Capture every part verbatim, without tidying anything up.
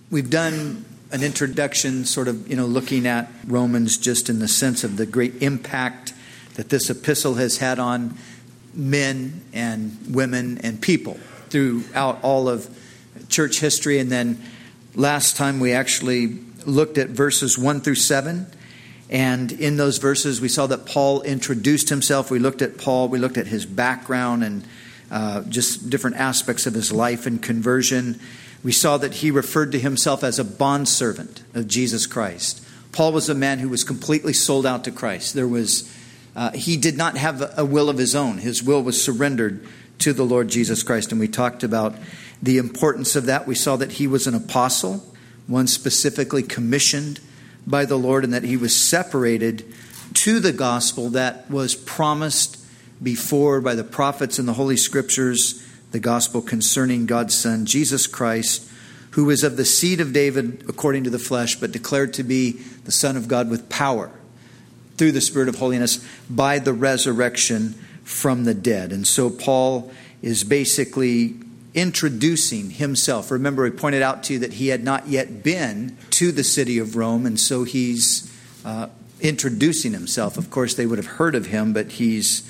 We've done an introduction sort of, you know, looking at Romans just in the sense of the great impact that this epistle has had on men and women and people throughout all of church history. And then last time we actually looked at verses one through seven. And in those verses we saw that Paul introduced himself. We looked at Paul. We looked at his background and uh, just different aspects of his life and conversion. We saw that he referred to himself as a bondservant of Jesus Christ. Paul was a man who was completely sold out to Christ. There was, uh, he did not have a will of his own. His will was surrendered to the Lord Jesus Christ. And we talked about the importance of that. We saw that he was an apostle, one specifically commissioned by the Lord, and that he was separated to the gospel that was promised before by the prophets in the Holy Scriptures, the gospel concerning God's Son, Jesus Christ, who is of the seed of David according to the flesh, but declared to be the Son of God with power through the Spirit of holiness by the resurrection from the dead. And so Paul is basically introducing himself. Remember, we pointed out to you that he had not yet been to the city of Rome, and so he's uh, introducing himself. Of course, they would have heard of him, but he's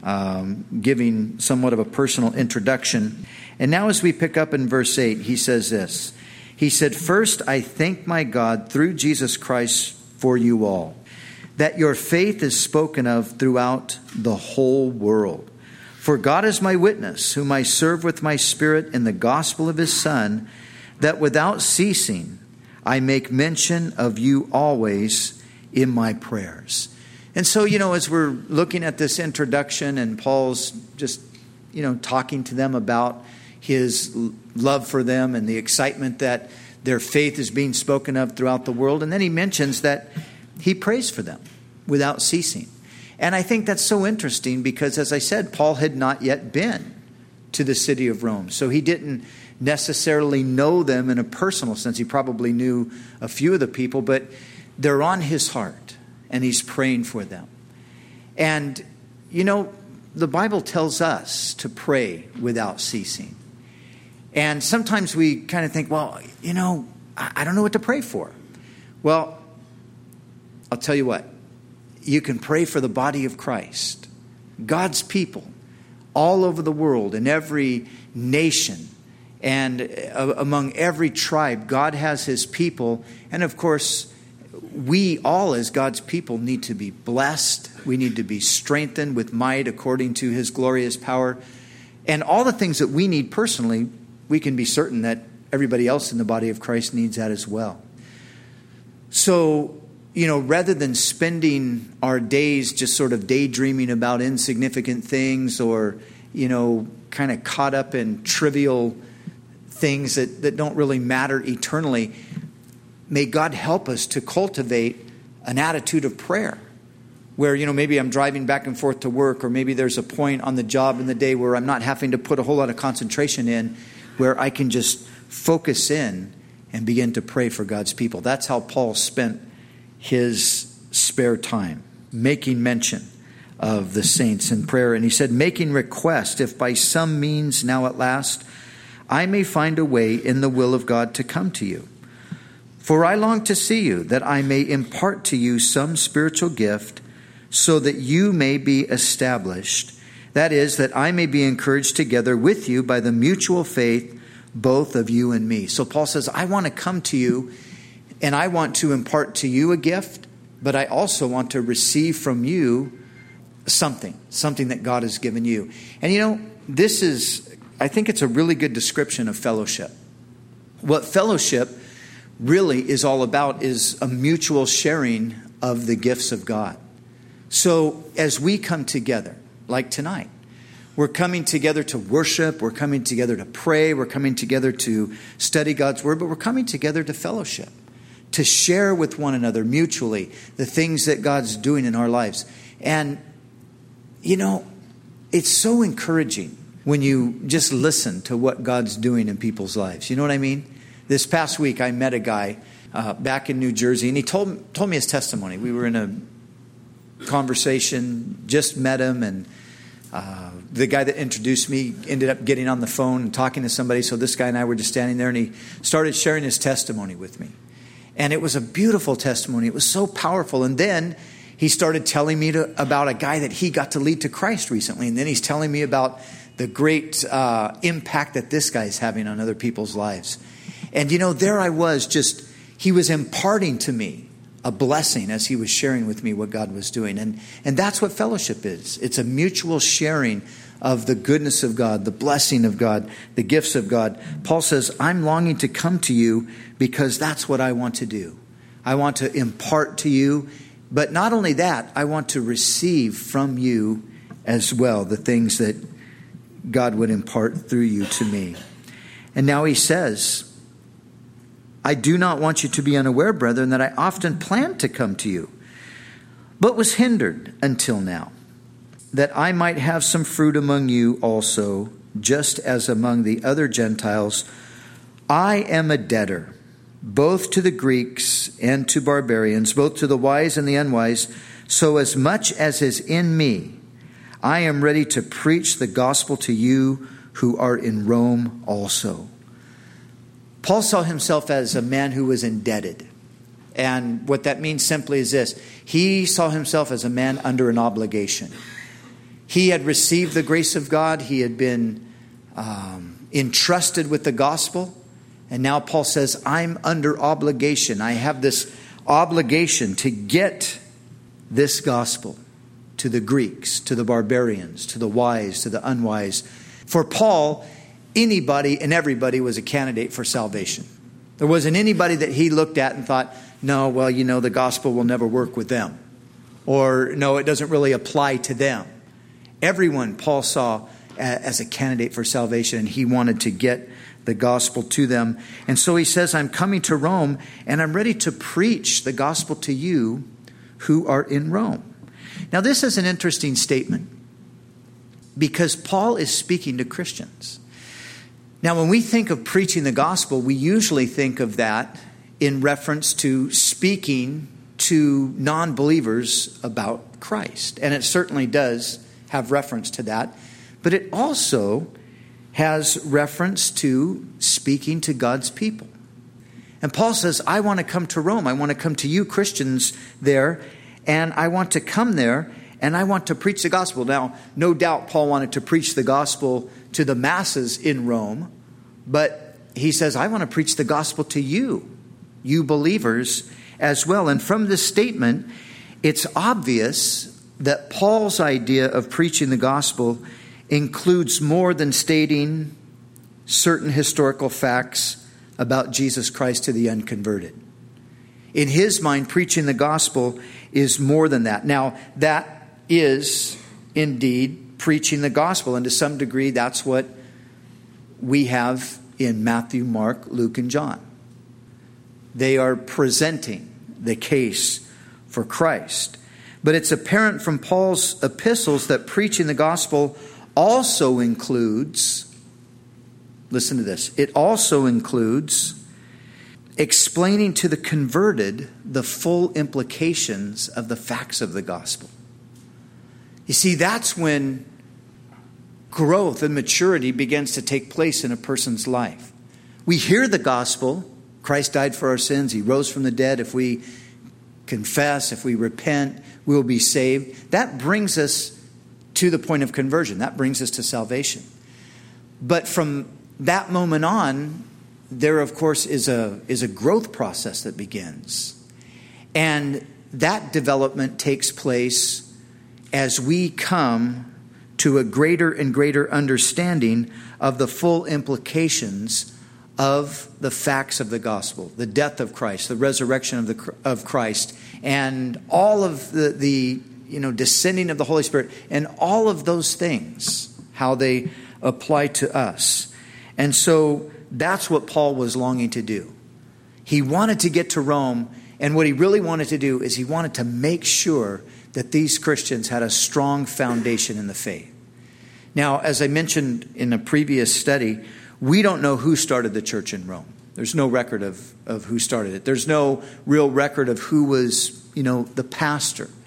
Um, giving somewhat of a personal introduction. And now as we pick up in verse eight, he says this. He said, "First, I thank my God through Jesus Christ for you all, that your faith is spoken of throughout the whole world. For God is my witness, whom I serve with my spirit in the gospel of his Son, that without ceasing I make mention of you always in my prayers." And so, you know, as we're looking at this introduction and Paul's just, you know, talking to them about his love for them and the excitement that their faith is being spoken of throughout the world. And then he mentions that he prays for them without ceasing. And I think that's so interesting because, as I said, Paul had not yet been to the city of Rome. So he didn't necessarily know them in a personal sense. He probably knew a few of the people, but they're on his heart. And he's praying for them. And, you know, the Bible tells us to pray without ceasing. And sometimes we kind of think, well, you know, I don't know what to pray for. Well, I'll tell you what. You can pray for the body of Christ. God's people all over the world, in every nation and among every tribe. God has his people. And, of course, we all as God's people need to be blessed. We need to be strengthened with might according to his glorious power. And all the things that we need personally, we can be certain that everybody else in the body of Christ needs that as well. So, you know, rather than spending our days just sort of daydreaming about insignificant things or, you know, kind of caught up in trivial things that, that don't really matter eternally, may God help us to cultivate an attitude of prayer where, you know, maybe I'm driving back and forth to work, or maybe there's a point on the job in the day where I'm not having to put a whole lot of concentration in, where I can just focus in and begin to pray for God's people. That's how Paul spent his spare time, making mention of the saints in prayer. And he said, making request, if by some means now at last I may find a way in the will of God to come to you. For I long to see you, that I may impart to you some spiritual gift, so that you may be established. That is, that I may be encouraged together with you by the mutual faith, both of you and me. So Paul says, I want to come to you, and I want to impart to you a gift, but I also want to receive from you something, something that God has given you. And you know, this is, I think it's a really good description of fellowship. What fellowship really is all about is a mutual sharing of the gifts of God. So as we come together, like tonight, we're coming together to worship, we're coming together to pray, we're coming together to study God's word, but we're coming together to fellowship, to share with one another mutually the things that God's doing in our lives. And, you know, it's so encouraging when you just listen to what God's doing in people's lives. You know what I mean? This past week, I met a guy uh, back in New Jersey, and he told told me his testimony. We were in a conversation, just met him, and Uh, the guy that introduced me ended up getting on the phone and talking to somebody. So this guy and I were just standing there, and he started sharing his testimony with me. And it was a beautiful testimony. It was so powerful. And then he started telling me to, about a guy that he got to lead to Christ recently. And then he's telling me about the great uh, impact that this guy is having on other people's lives. And, you know, there I was just, he was imparting to me a blessing as he was sharing with me what God was doing. And, and that's what fellowship is. It's a mutual sharing of the goodness of God, the blessing of God, the gifts of God. Paul says, I'm longing to come to you because that's what I want to do. I want to impart to you, but not only that, I want to receive from you as well the things that God would impart through you to me. And now he says, I do not want you to be unaware, brethren, that I often planned to come to you, but was hindered until now, that I might have some fruit among you also, just as among the other Gentiles. I am a debtor, both to the Greeks and to barbarians, both to the wise and the unwise. So as much as is in me, I am ready to preach the gospel to you who are in Rome also. Paul saw himself as a man who was indebted. And what that means simply is this. He saw himself as a man under an obligation. He had received the grace of God. He had been um, entrusted with the gospel. And now Paul says, I'm under obligation. I have this obligation to get this gospel to the Greeks, to the barbarians, to the wise, to the unwise. For Paul, anybody and everybody was a candidate for salvation. There wasn't anybody that he looked at and thought, no, well, you know, the gospel will never work with them. Or, no, it doesn't really apply to them. Everyone Paul saw as a candidate for salvation, and he wanted to get the gospel to them. And so he says, I'm coming to Rome, and I'm ready to preach the gospel to you who are in Rome. Now, this is an interesting statement because Paul is speaking to Christians. Now, when we think of preaching the gospel, we usually think of that in reference to speaking to non-believers about Christ. And it certainly does have reference to that. But it also has reference to speaking to God's people. And Paul says, I want to come to Rome. I want to come to you Christians there. And I want to come there and I want to preach the gospel. Now, no doubt Paul wanted to preach the gospel to the masses in Rome. But he says, I want to preach the gospel to you, you believers as well. And from this statement, it's obvious that Paul's idea of preaching the gospel includes more than stating certain historical facts about Jesus Christ to the unconverted. In his mind, preaching the gospel is more than that. Now, that is indeed preaching the gospel. And to some degree, that's what we have in Matthew, Mark, Luke, and John. They are presenting the case for Christ. But it's apparent from Paul's epistles that preaching the gospel also includes, listen to this, it also includes explaining to the converted the full implications of the facts of the gospel. You see, that's when growth and maturity begins to take place in a person's life. We hear the gospel. Christ died for our sins. He rose from the dead. If we confess, if we repent, we will be saved. That brings us to the point of conversion. That brings us to salvation. But from that moment on, there, of course, is a, is a growth process that begins. And that development takes place as we come to a greater and greater understanding of the full implications of the facts of the gospel, the death of Christ, the resurrection of the of Christ, and all of the, the you know descending of the Holy Spirit, and all of those things, how they apply to us. And so that's what Paul was longing to do. He wanted to get to Rome, and what he really wanted to do is he wanted to make sure that these Christians had a strong foundation in the faith. Now, as I mentioned in a previous study, we don't know who started the church in Rome. There's no record of, of who started it. There's no real record of who was, you know, the pastor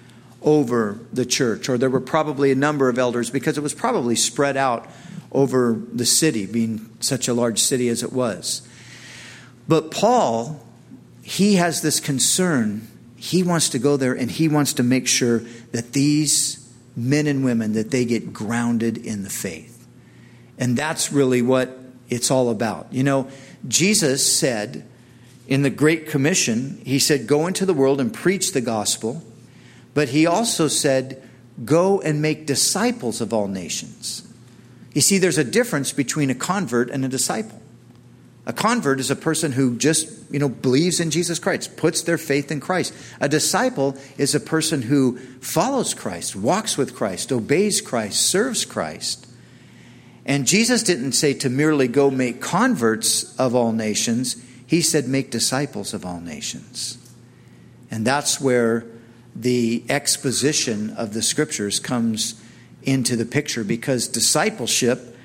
over the church, or there were probably a number of elders because it was probably spread out over the city, being such a large city as it was. But Paul, he has this concern. He wants to go there and he wants to make sure that these men and women, that they get grounded in the faith. And that's really what it's all about. You know, Jesus said in the Great Commission, he said, go into the world and preach the gospel. But he also said, go and make disciples of all nations. You see, there's a difference between a convert and a disciple. A convert is a person who just, you know, believes in Jesus Christ, puts their faith in Christ. A disciple is a person who follows Christ, walks with Christ, obeys Christ, serves Christ. And Jesus didn't say to merely go make converts of all nations. He said make disciples of all nations. And that's where the exposition of the scriptures comes into the picture, because discipleship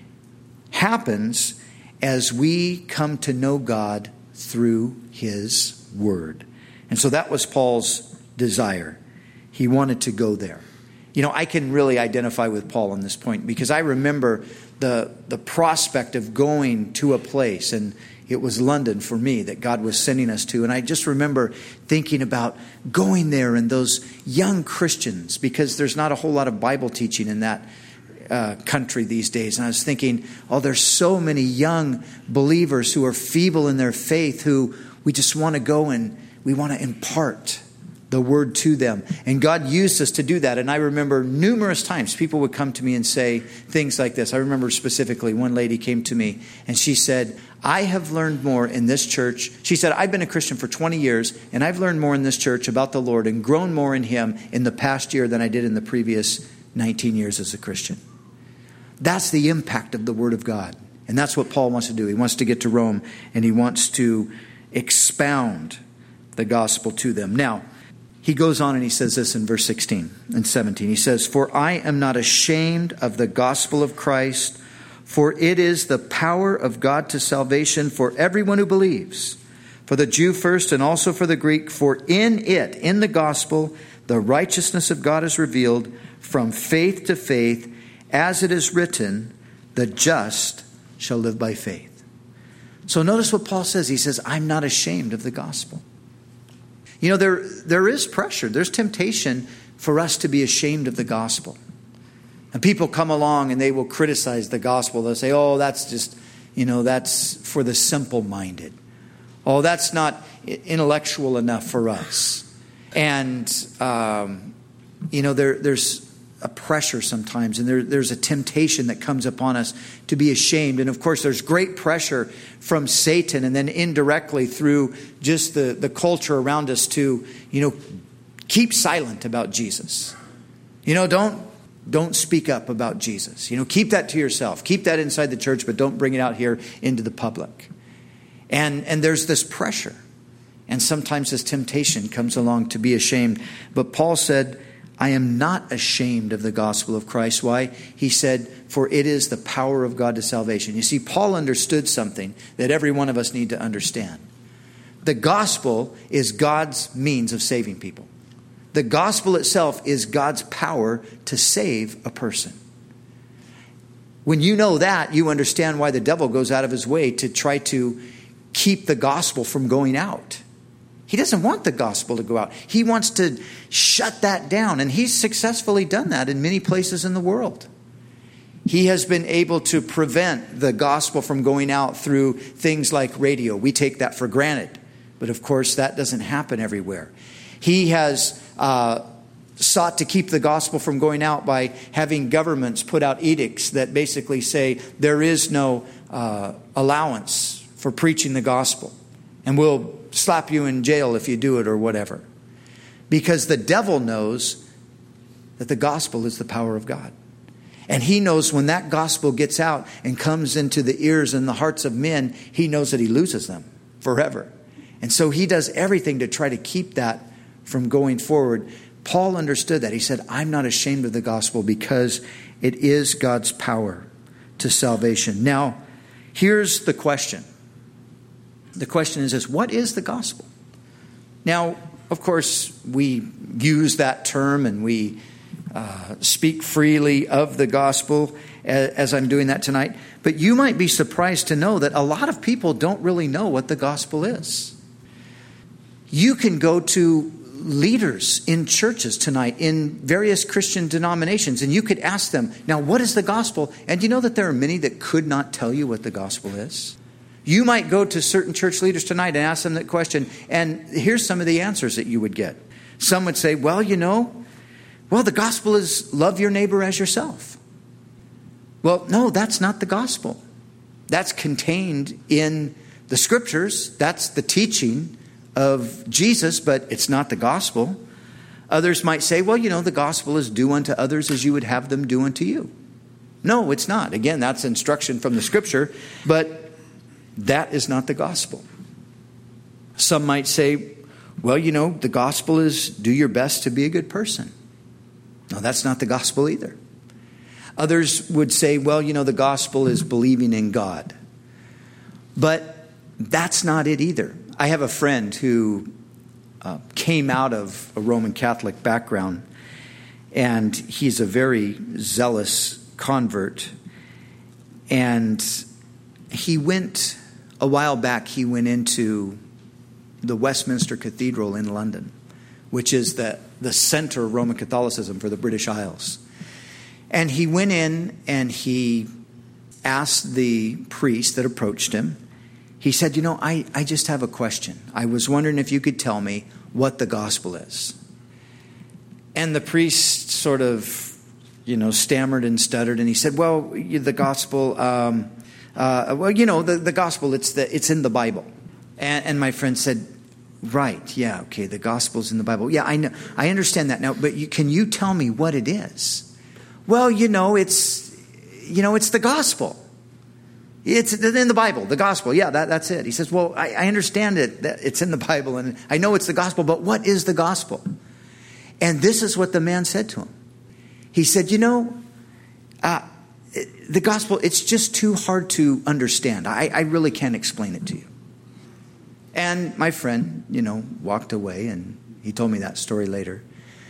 happens as we come to know God through His Word. And so that was Paul's desire. He wanted to go there. You know, I can really identify with Paul on this point, because I remember the the prospect of going to a place, and it was London for me that God was sending us to. And I just remember thinking about going there and those young Christians, because there's not a whole lot of Bible teaching in that uh, country these days. And I was thinking, oh, there's so many young believers who are feeble in their faith, who we just want to go and we want to impart the word to them. And God used us to do that. And I remember numerous times people would come to me and say things like this. I remember specifically one lady came to me and she said, I have learned more in this church. She said, I've been a Christian for twenty years and I've learned more in this church about the Lord and grown more in Him in the past year than I did in the previous nineteen years as a Christian. That's the impact of the Word of God. And that's what Paul wants to do. He wants to get to Rome and he wants to expound the gospel to them. Now, he goes on and he says this in verse sixteen and seventeen. He says, for I am not ashamed of the gospel of Christ, for it is the power of God to salvation for everyone who believes, for the Jew first and also for the Greek. For in it, in the gospel, the righteousness of God is revealed from faith to faith, as it is written, the just shall live by faith. So notice what Paul says. He says, I'm not ashamed of the gospel. You know, there there is pressure. There's temptation for us to be ashamed of the gospel. And people come along and they will criticize the gospel. They'll say, oh, that's just, you know, that's for the simple-minded. Oh, that's not intellectual enough for us. And, um, you know, there there's a pressure sometimes, and there, there's a temptation that comes upon us to be ashamed. And of course, there's great pressure from Satan, and then indirectly through just the, the culture around us to, you know, keep silent about Jesus. You know, don't don't speak up about Jesus. You know, keep that to yourself. Keep that inside the church, but don't bring it out here into the public. And and there's this pressure. And sometimes this temptation comes along to be ashamed. But Paul said, I am not ashamed of the gospel of Christ. Why? He said, for it is the power of God to salvation. You see, Paul understood something that every one of us need to understand. The gospel is God's means of saving people. The gospel itself is God's power to save a person. When you know that, you understand why the devil goes out of his way to try to keep the gospel from going out. He doesn't want the gospel to go out. He wants to shut that down. And he's successfully done that in many places in the world. He has been able to prevent the gospel from going out through things like radio. We take that for granted. But of course, that doesn't happen everywhere. He has uh, sought to keep the gospel from going out by having governments put out edicts that basically say there is no uh, allowance for preaching the gospel. And we'll slap you in jail if you do it or whatever. Because the devil knows that the gospel is the power of God. And he knows when that gospel gets out and comes into the ears and the hearts of men, he knows that he loses them forever. And so he does everything to try to keep that from going forward. Paul understood that. He said, I'm not ashamed of the gospel because it is God's power to salvation. Now, here's the question. The question is this, what is the gospel? Now, of course, we use that term and we uh, speak freely of the gospel as, as I'm doing that tonight. But you might be surprised to know that a lot of people don't really know what the gospel is. You can go to leaders in churches tonight in various Christian denominations, and you could ask them, now, what is the gospel? And you know that there are many that could not tell you what the gospel is? You might go to certain church leaders tonight and ask them that question, and here's some of the answers that you would get. Some would say, well, you know, well, the gospel is love your neighbor as yourself. Well, no, that's not the gospel. That's contained in the scriptures. That's the teaching of Jesus, but it's not the gospel. Others might say, well, you know, the gospel is do unto others as you would have them do unto you. No, it's not. Again, that's instruction from the scripture, but that is not the gospel. Some might say, well, you know, the gospel is do your best to be a good person. No, that's not the gospel either. Others would say, well, you know, the gospel is believing in God. But that's not it either. I have a friend who uh, came out of a Roman Catholic background, and he's a very zealous convert. And he went, a while back, he went into the Westminster Cathedral in London, which is the, the center of Roman Catholicism for the British Isles. And he went in and he asked the priest that approached him, he said, you know, I, I just have a question. I was wondering if you could tell me what the gospel is. And the priest sort of, you know, stammered and stuttered. And he said, well, the gospel, um, uh, well, you know, the, the gospel, it's the it's in the Bible. And, and my friend said, right, yeah, okay, the gospel's in the Bible. Yeah, I know, I understand that now, but you, can you tell me what it is? Well, you know, it's, you know, it's the gospel. It's in the Bible, the gospel. Yeah, that, that's it. He says, well, I, I understand it, that it's in the Bible, and I know it's the gospel, but what is the gospel? And this is what the man said to him. He said, you know, uh, the gospel, it's just too hard to understand. I, I really can't explain it to you. And my friend, you know, walked away, and he told me that story later.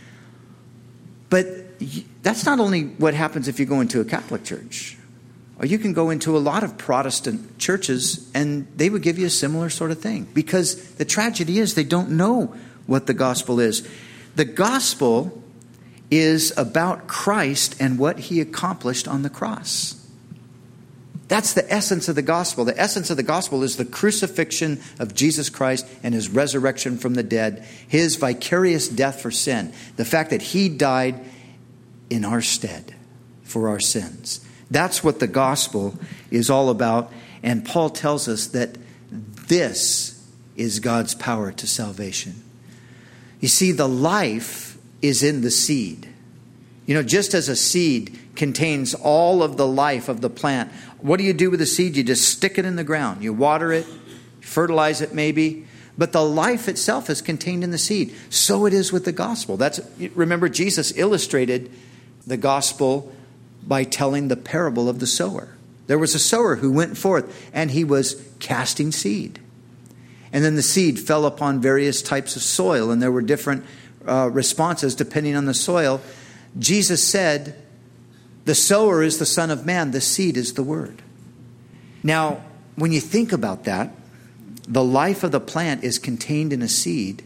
But that's not only what happens if you go into a Catholic church. Or you can go into a lot of Protestant churches and they would give you a similar sort of thing. Because the tragedy is they don't know what the gospel is. The gospel is about Christ and what he accomplished on the cross. That's the essence of the gospel. The essence of the gospel is the crucifixion of Jesus Christ and his resurrection from the dead. His vicarious death for sin. The fact that he died in our stead for our sins. That's what the gospel is all about. And Paul tells us that this is God's power to salvation. You see, the life is in the seed. You know, just as a seed contains all of the life of the plant, what do you do with the seed? You just stick it in the ground. You water it, fertilize it maybe. But the life itself is contained in the seed. So it is with the gospel. That's, remember, Jesus illustrated the gospel by telling the parable of the sower. There was a sower who went forth and he was casting seed. And then the seed fell upon various types of soil, and there were different uh, responses depending on the soil. Jesus said, the sower is the Son of Man, the seed is the word. Now, when you think about that, the life of the plant is contained in a seed.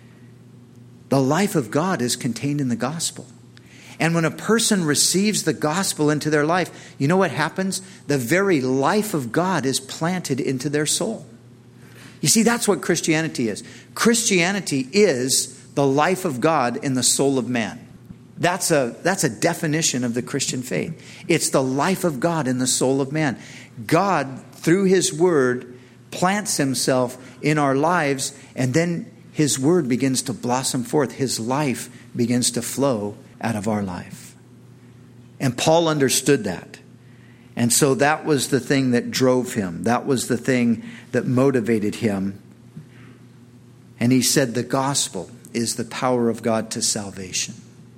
The life of God is contained in the gospel. And when a person receives the gospel into their life, you know what happens? The very life of God is planted into their soul. You see, that's what Christianity is. Christianity is the life of God in the soul of man. That's a, that's a definition of the Christian faith. It's the life of God in the soul of man. God, through his word, plants himself in our lives, and then his word begins to blossom forth. His life begins to flow out of our life. And Paul understood that. And so that was the thing that drove him. That was the thing that motivated him. And he said the gospel is the power of God to salvation.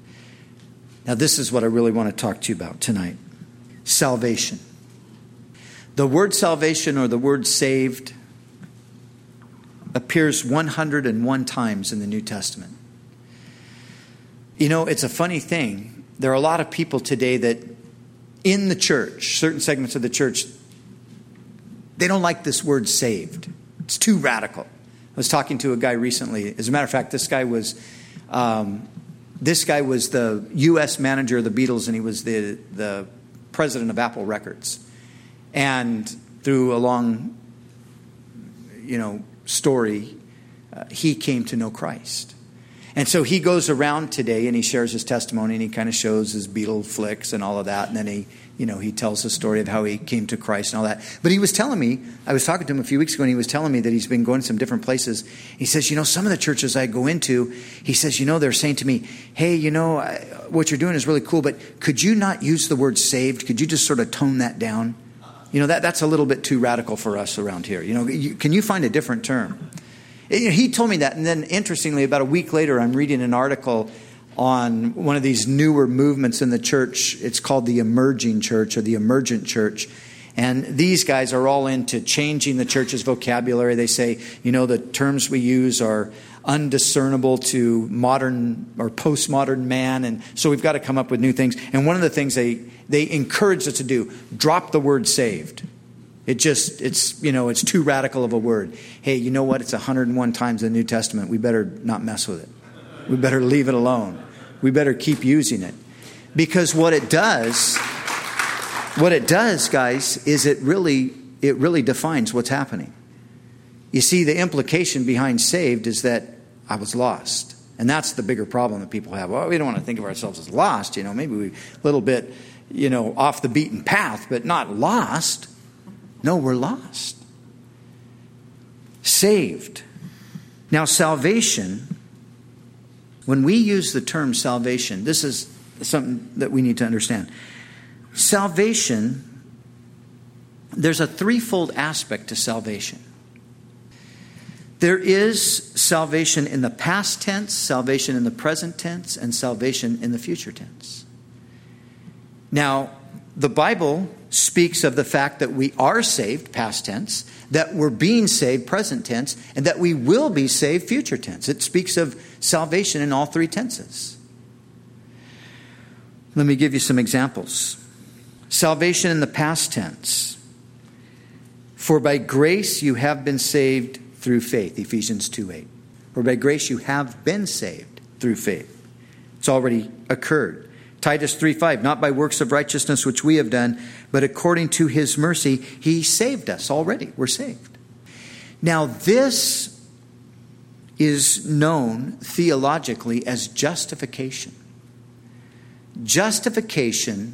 Now this is what I really want to talk to you about tonight. Salvation. The word salvation, or the word saved, appears one hundred one times in the New Testament. You know, it's a funny thing. There are a lot of people today that in the church, certain segments of the church, they don't like this word saved. It's too radical. I was talking to a guy recently. As a matter of fact, this guy was um, this guy was the U S manager of the Beatles, and he was the the president of Apple Records. And through a long, you know, story, uh, he came to know Christ. And so he goes around today and he shares his testimony, and he kind of shows his Beatle flicks and all of that. And then he, you know, he tells the story of how he came to Christ and all that. But he was telling me, I was talking to him a few weeks ago, and he was telling me that he's been going to some different places. He says, you know, some of the churches I go into, he says, you know, they're saying to me, hey, you know, I, what you're doing is really cool, but could you not use the word saved? Could you just sort of tone that down? You know, that that's a little bit too radical for us around here. You know, you, can you find a different term? He told me that, and then interestingly, about a week later, I'm reading an article on one of these newer movements in the church. It's called the emerging church or the emergent church. And these guys are all into changing the church's vocabulary. They say, you know, the terms we use are undiscernible to modern or postmodern man. And so we've got to come up with new things. And one of the things they, they encourage us to do, drop the word saved. It just, it's, you know, it's too radical of a word. Hey, you know what? It's one hundred one times in the New Testament. We better not mess with it. We better leave it alone. We better keep using it. Because what it does, what it does, guys, is it really, it really defines what's happening. You see, the implication behind saved is that I was lost. And that's the bigger problem that people have. Well, we don't want to think of ourselves as lost. You know, maybe we're a little bit, you know, off the beaten path, but not lost. No, we're lost. Saved. Now, salvation, when we use the term salvation, this is something that we need to understand. Salvation, there's a threefold aspect to salvation. There is salvation in the past tense, salvation in the present tense, and salvation in the future tense. Now, the Bible speaks of the fact that we are saved, past tense, that we're being saved, present tense, and that we will be saved, future tense. It speaks of salvation in all three tenses. Let me give you some examples. Salvation in the past tense. For by grace you have been saved through faith, Ephesians two eight. For by grace you have been saved through faith. It's already occurred. Titus three five, not by works of righteousness which we have done, but according to his mercy, he saved us already. We're saved. Now, this is known theologically as justification. Justification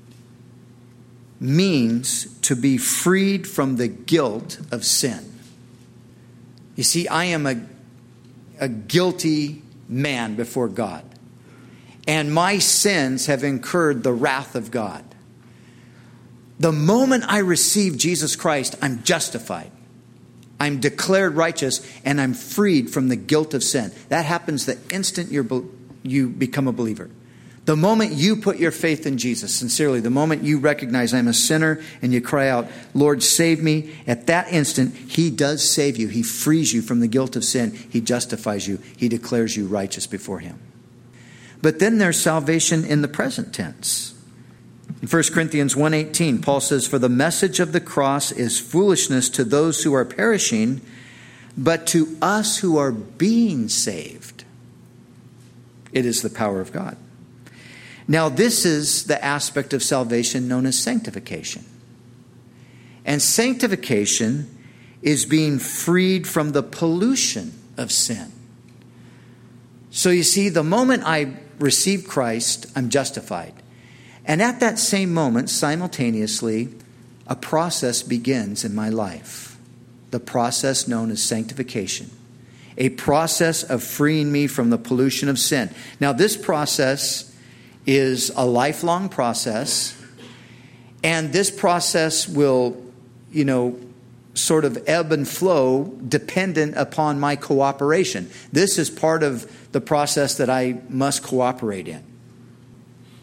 means to be freed from the guilt of sin. You see, I am a, a guilty man before God. And my sins have incurred the wrath of God. The moment I receive Jesus Christ, I'm justified. I'm declared righteous, and I'm freed from the guilt of sin. That happens the instant you're, you become a believer. The moment you put your faith in Jesus, sincerely, the moment you recognize I'm a sinner and you cry out, Lord, save me, at that instant, he does save you. He frees you from the guilt of sin. He justifies you. He declares you righteous before him. But then there's salvation in the present tense. In First Corinthians one eighteen, Paul says, for the message of the cross is foolishness to those who are perishing, but to us who are being saved, it is the power of God. Now, this is the aspect of salvation known as sanctification. And sanctification is being freed from the pollution of sin. So you see, the moment I receive Christ, I'm justified. And at that same moment, simultaneously, a process begins in my life. The process known as sanctification. A process of freeing me from the pollution of sin. Now, this process is a lifelong process. And this process will, you know, sort of ebb and flow dependent upon my cooperation. This is part of the process that I must cooperate in.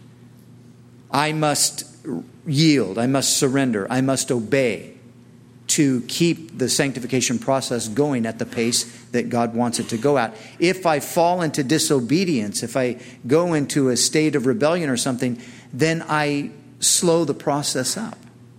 I must yield. I must surrender. I must obey to keep the sanctification process going at the pace that God wants it to go at. If I fall into disobedience, if I go into a state of rebellion or something, then I slow the process up.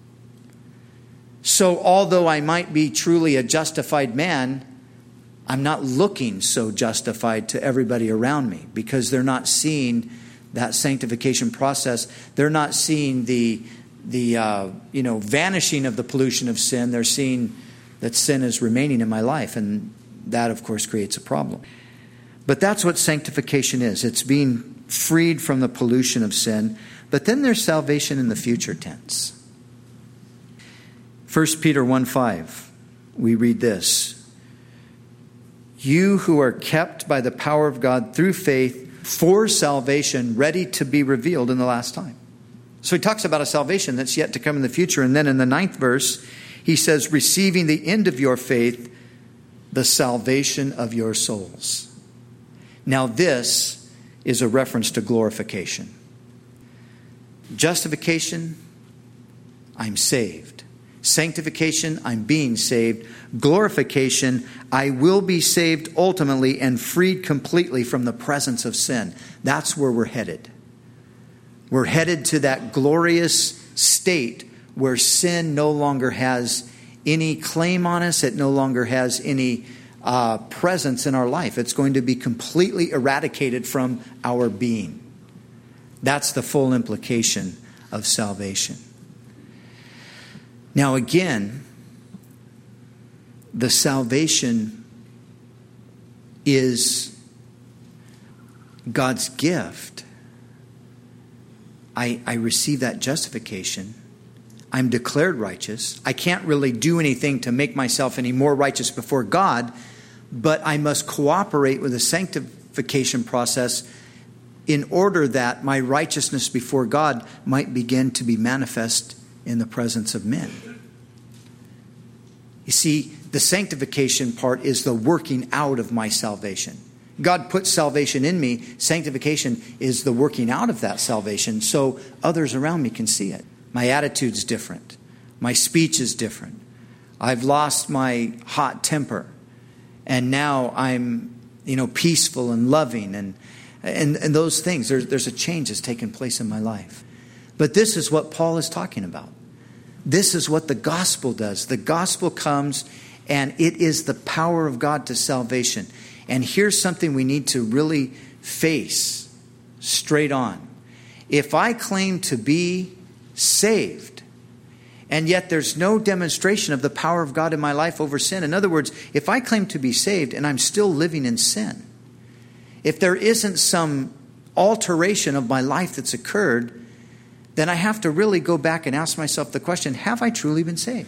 So although I might be truly a justified man, I'm not looking so justified to everybody around me because they're not seeing that sanctification process. They're not seeing the the uh, you know vanishing of the pollution of sin. They're seeing that sin is remaining in my life, and that, of course, creates a problem. But that's what sanctification is. It's being freed from the pollution of sin. But then there's salvation in the future tense. First Peter one five, we read this. You who are kept by the power of God through faith for salvation, ready to be revealed in the last time. So he talks about a salvation that's yet to come in the future. And then in the ninth verse, he says, receiving the end of your faith, the salvation of your souls. Now this is a reference to glorification. Justification, I'm saved. Sanctification, I'm being saved. Glorification, I will be saved ultimately and freed completely from the presence of sin. That's where we're headed. We're headed to that glorious state where sin no longer has any claim on us. It no longer has any uh, presence in our life. It's going to be completely eradicated from our being. That's the full implication of salvation. Now again, the salvation is God's gift. I, I receive that justification. I'm declared righteous. I can't really do anything to make myself any more righteous before God, but I must cooperate with the sanctification process in order that my righteousness before God might begin to be manifest in the presence of men. You see, the sanctification part is the working out of my salvation. God puts salvation in me. Sanctification is the working out of that salvation so others around me can see it. My attitude's different. My speech is different. I've lost my hot temper. And now I'm, you know, peaceful and loving and and, and those things. There's, there's a change that's taken place in my life. But this is what Paul is talking about. This is what the gospel does. The gospel comes and it is the power of God to salvation. And here's something we need to really face straight on. If I claim to be saved, and yet there's no demonstration of the power of God in my life over sin. In other words, if I claim to be saved and I'm still living in sin, if there isn't some alteration of my life that's occurred, then I have to really go back and ask myself the question, have I truly been saved?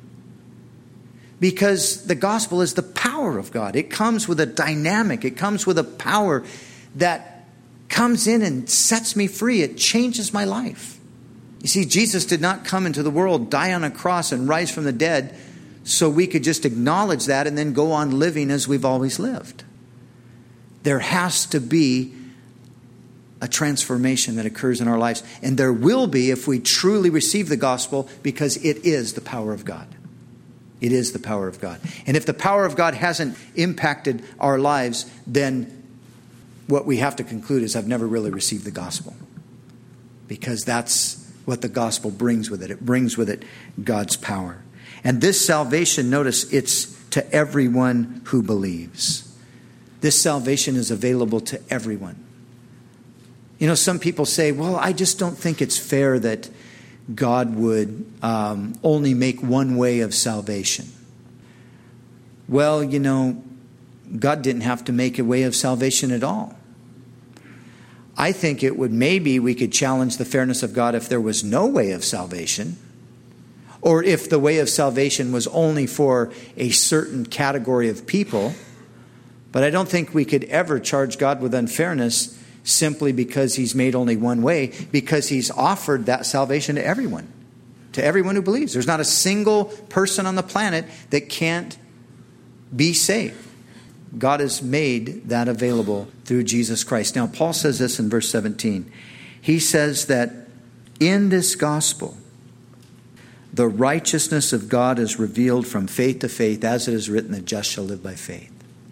Because the gospel is the power of God. It comes with a dynamic. It comes with a power that comes in and sets me free. It changes my life. You see, Jesus did not come into the world, die on a cross, and rise from the dead so we could just acknowledge that and then go on living as we've always lived. There has to be a transformation that occurs in our lives. And there will be if we truly receive the gospel, because it is the power of God. It is the power of God. And if the power of God hasn't impacted our lives, then what we have to conclude is I've never really received the gospel. Because that's what the gospel brings with it. It brings with it God's power. And this salvation, notice, it's to everyone who believes. This salvation is available to everyone. You know, some people say, well, I just don't think it's fair that God would um, only make one way of salvation. Well, you know, God didn't have to make a way of salvation at all. I think it would, maybe we could challenge the fairness of God if there was no way of salvation, or if the way of salvation was only for a certain category of people. But I don't think we could ever charge God with unfairness simply because he's made only one way, because he's offered that salvation to everyone, to everyone who believes. There's not a single person on the planet that can't be saved. God has made that available through Jesus Christ. Now, Paul says this in verse seventeen. He says that in this gospel, the righteousness of God is revealed from faith to faith, as it is written, the just shall live by faith.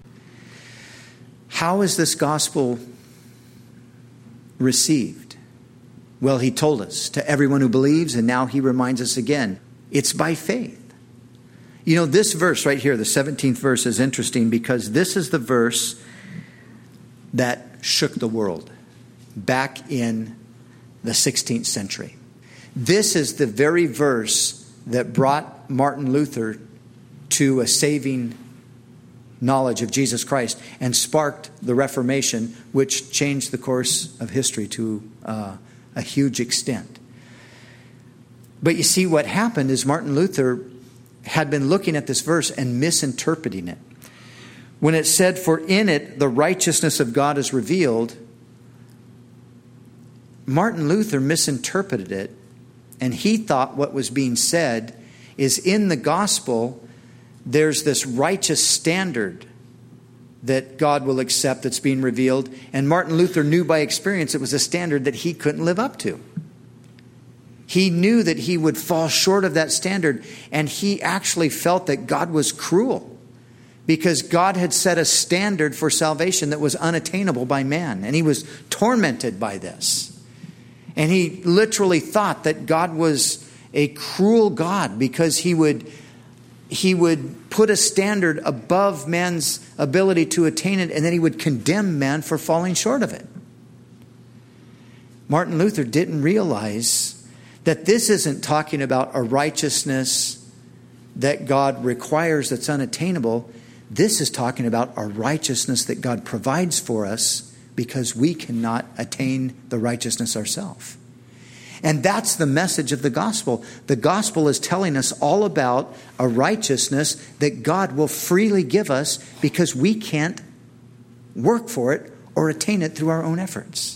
How is this gospel received? Well, he told us, to everyone who believes, and now he reminds us again, it's by faith. You know, this verse right here, the seventeenth verse, is interesting because this is the verse that shook the world back in the sixteenth century. This is the very verse that brought Martin Luther to a saving knowledge of Jesus Christ and sparked the Reformation, which changed the course of history to uh, a huge extent. But you see, what happened is Martin Luther had been looking at this verse and misinterpreting it. When it said, for in it the righteousness of God is revealed, Martin Luther misinterpreted it, and he thought what was being said is in the gospel, there's this righteous standard that God will accept that's being revealed. And Martin Luther knew by experience it was a standard that he couldn't live up to. He knew that he would fall short of that standard, and he actually felt that God was cruel because God had set a standard for salvation that was unattainable by man, and he was tormented by this. And he literally thought that God was a cruel God because he would he would put a standard above man's ability to attain it, and then he would condemn man for falling short of it. Martin Luther didn't realize that this isn't talking about a righteousness that God requires that's unattainable. This is talking about a righteousness that God provides for us because we cannot attain the righteousness ourselves. And that's the message of the gospel. The gospel is telling us all about a righteousness that God will freely give us because we can't work for it or attain it through our own efforts.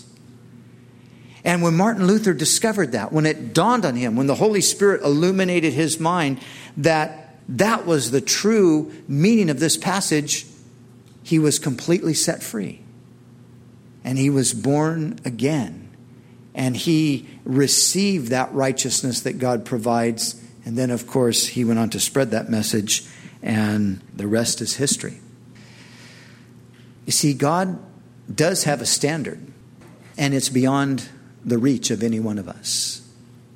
And when Martin Luther discovered that, when it dawned on him, when the Holy Spirit illuminated his mind that that was the true meaning of this passage, he was completely set free. And he was born again. And he received that righteousness that God provides. And then, of course, he went on to spread that message, and the rest is history. You see, God does have a standard, and it's beyond the reach of any one of us.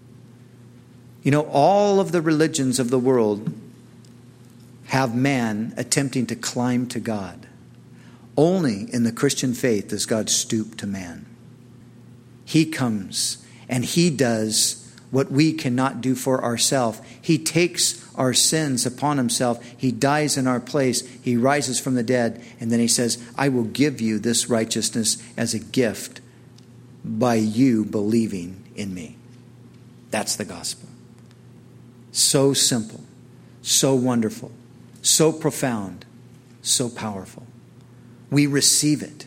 You know, all of the religions of the world have man attempting to climb to God. Only in the Christian faith does God stoop to man. He comes and he does what we cannot do for ourselves. He takes our sins upon himself. He dies in our place. He rises from the dead. And then he says, I will give you this righteousness as a gift by you believing in me. That's the gospel. So simple, so wonderful, so profound, so powerful. We receive it.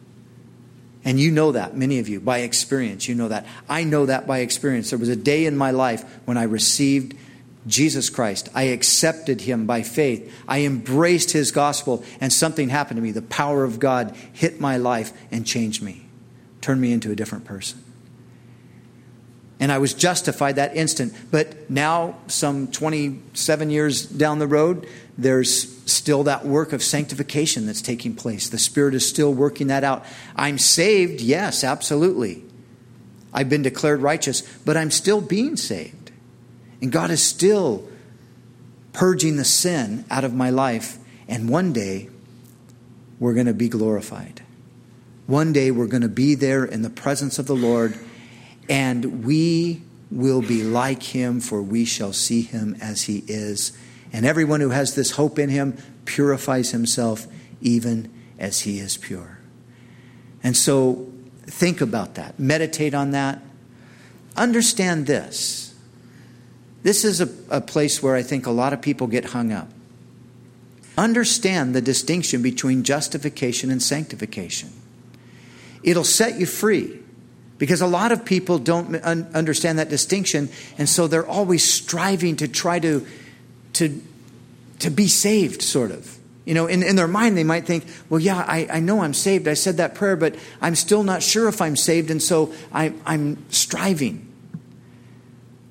And you know that, many of you, by experience, you know that. I know that by experience. There was a day in my life when I received Jesus Christ. I accepted him by faith. I embraced his gospel, and something happened to me. The power of God hit my life and changed me. Turned me into a different person. And I was justified that instant. But now, some twenty-seven years down the road, there's still that work of sanctification that's taking place. The Spirit is still working that out. I'm saved, yes, absolutely. I've been declared righteous, but I'm still being saved. And God is still purging the sin out of my life. And one day, we're going to be glorified. One day we're going to be there in the presence of the Lord, and we will be like him, for we shall see him as he is. And everyone who has this hope in him purifies himself even as he is pure. And so think about that. Meditate on that. Understand this. This is a, a place where I think a lot of people get hung up. Understand the distinction between justification and sanctification. It'll set you free, because a lot of people don't un- understand that distinction, and so they're always striving to try to to to be saved, sort of. You know, in, in their mind they might think, well, yeah, I, I know I'm saved. I said that prayer, but I'm still not sure if I'm saved, and so I, I'm striving.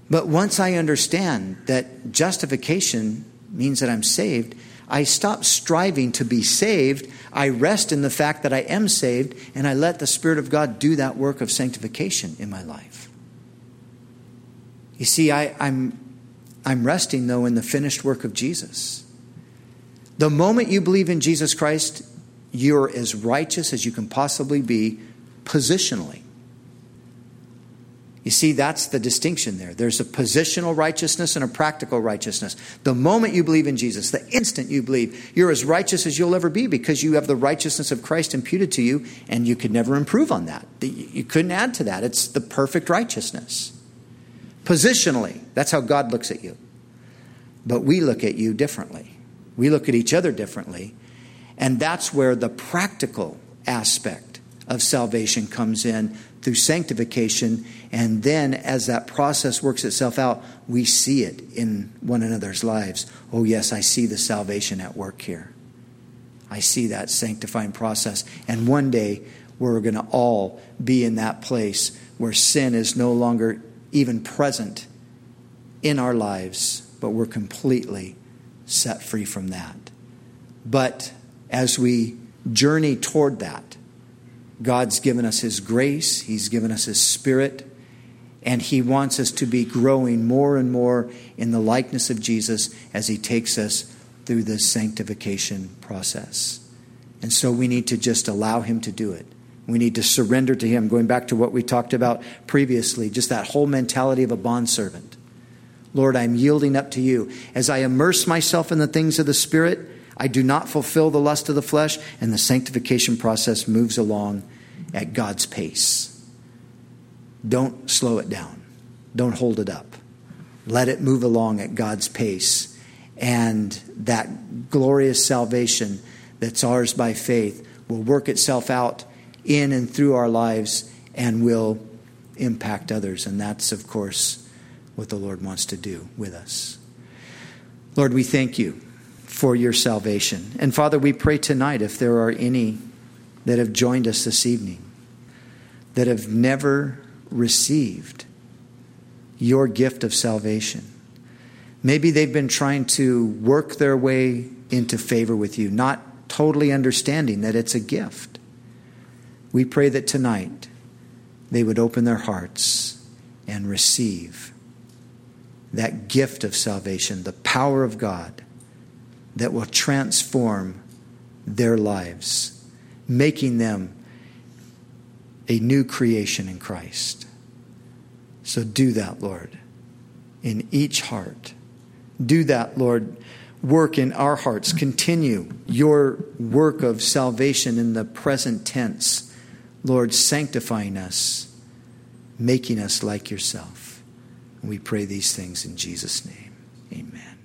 But once I understand that justification means that I'm saved, I stop striving to be saved. I rest in the fact that I am saved, and I let the Spirit of God do that work of sanctification in my life. You see, I, I'm, I'm resting, though, in the finished work of Jesus. The moment you believe in Jesus Christ, you're as righteous as you can possibly be positionally. You see, that's the distinction there. There's a positional righteousness and a practical righteousness. The moment you believe in Jesus, the instant you believe, you're as righteous as you'll ever be because you have the righteousness of Christ imputed to you, and you could never improve on that. You couldn't add to that. It's the perfect righteousness. Positionally, that's how God looks at you. But we look at you differently. We look at each other differently. And that's where the practical aspect of salvation comes in through sanctification. And then as that process works itself out, we see it in one another's lives. Oh yes, I see the salvation at work here. I see that sanctifying process. And one day we're going to all be in that place where sin is no longer even present in our lives, but we're completely set free from that. But as we journey toward that, God's given us His grace, He's given us His Spirit, and He wants us to be growing more and more in the likeness of Jesus as He takes us through this sanctification process. And so we need to just allow Him to do it. We need to surrender to Him, going back to what we talked about previously, just that whole mentality of a bondservant. Lord, I'm yielding up to you. As I immerse myself in the things of the Spirit, I do not fulfill the lust of the flesh, and the sanctification process moves along at God's pace. Don't slow it down. Don't hold it up. Let it move along at God's pace. And that glorious salvation that's ours by faith will work itself out in and through our lives and will impact others. And that's, of course, what the Lord wants to do with us. Lord, we thank you for your salvation. And Father, we pray tonight if there are any that have joined us this evening that have never received your gift of salvation. Maybe they've been trying to work their way into favor with you, not totally understanding that it's a gift. We pray that tonight they would open their hearts and receive that gift of salvation, the power of God that will transform their lives, making them a new creation in Christ. So do that, Lord, in each heart. Do that, Lord. Work in our hearts. Continue your work of salvation in the present tense. Lord, sanctifying us, making us like yourself. We pray these things in Jesus' name. Amen.